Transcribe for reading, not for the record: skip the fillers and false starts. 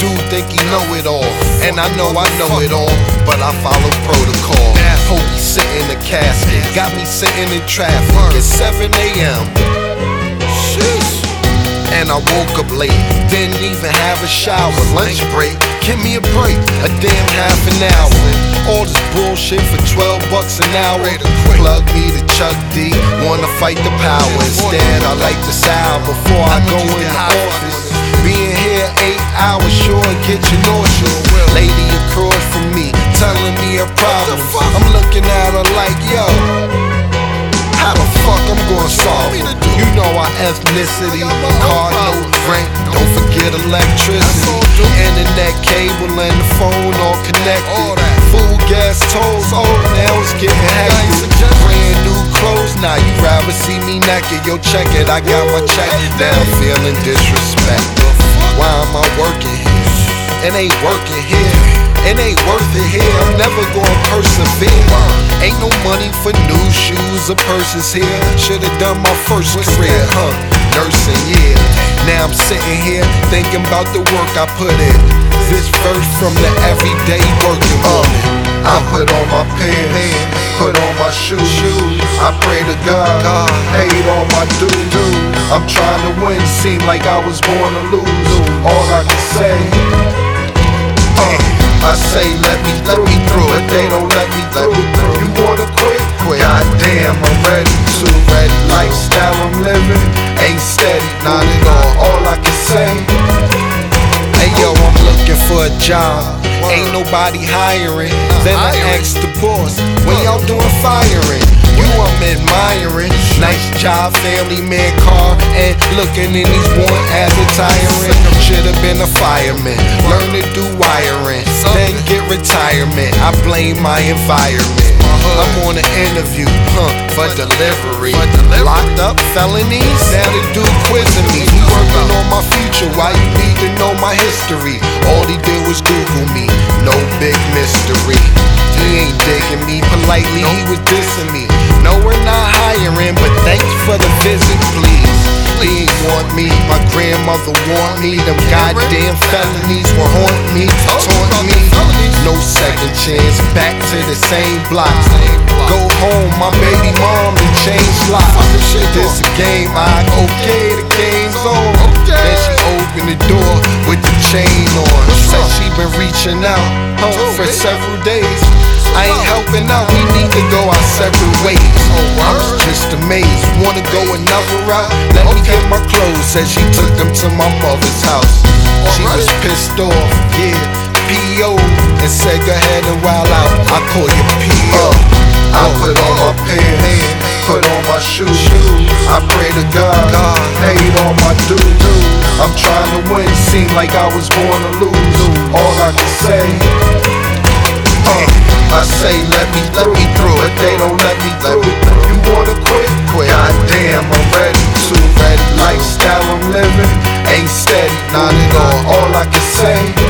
dude think he know it all, and I know it all, but I follow protocol. Pokey sitting in the casket, got me sitting in traffic at 7 a.m. And I woke up late, didn't even have a shower. Lunch break, give me a break, a damn half an hour. All this bullshit for $12 an hour. Plug me to Chuck D, wanna fight the power. Instead, I like the sound before I go in the office. Being here 8 hours sure get you nauseous. Lady across from me, telling me her problems. I'm looking at her like, yo, how the fuck I'm gonna solve it? You know our ethnicity, car note, rent, don't forget electricity, internet cable and the phone all connected. Food, gas, tolls, oh now it's getting hectic. Brand new clothes, now you rather see me naked. Yo check it, I got my check, now I'm feeling disrespect. Why am I working here? It ain't working here. It ain't worth it here, I'm never gonna persevere. Ain't no money for new shoes or purses here. Should've done my first career, nursing, yeah. Now I'm sitting here thinking about the work I put in. This verse from the everyday working woman. I put on my pants, put on my shoes. I pray to God, hate all my dues. I'm trying to win, seem like I was born to lose. All I can say, I say let me through, but they don't let me through. You wanna quit? Goddamn, I'm ready to. Lifestyle I'm living ain't steady, not at all I can say, hey yo, I'm looking for a job, ain't nobody hiring. Then I asked the boss, when y'all doing firing? You I'm admiring, nice job, family man, car, and looking in these one as retiring. Should've been a fireman, learn to do wiring, then get retirement. I blame my environment. I'm on an interview, for delivery. Locked up felonies, now the dude quizzing me. He working on my future, why you need to know my history? All he did was Google me, no big mystery. He ain't digging me politely, he was dissing me. No, we're not hiring, but thanks for the visit, please. He ain't want me, my grandmother want me. Them goddamn felonies will haunt me, taunt me. No second chance, back to the same block. Go home, my baby mom and change locks. This a game, okay, the game's on. Then she opened the door with the chain on. Said she been reaching out for several days. I ain't helping out, we need to go our separate ways. I'm just amazed, wanna go another route? Let me get my clothes, said she took them to my mother's house. She was pissed off, yeah, P.O. and said go ahead and wild out, I call you P.O. I put on my pants, put on my shoes. I pray to God, hate all my dues. I'm trying to win, seem like I was born to lose. All I can say, I say let me through, but they don't let me through. You wanna quit? Goddamn, I'm ready to. Lifestyle I'm living ain't steady, not at all I can say.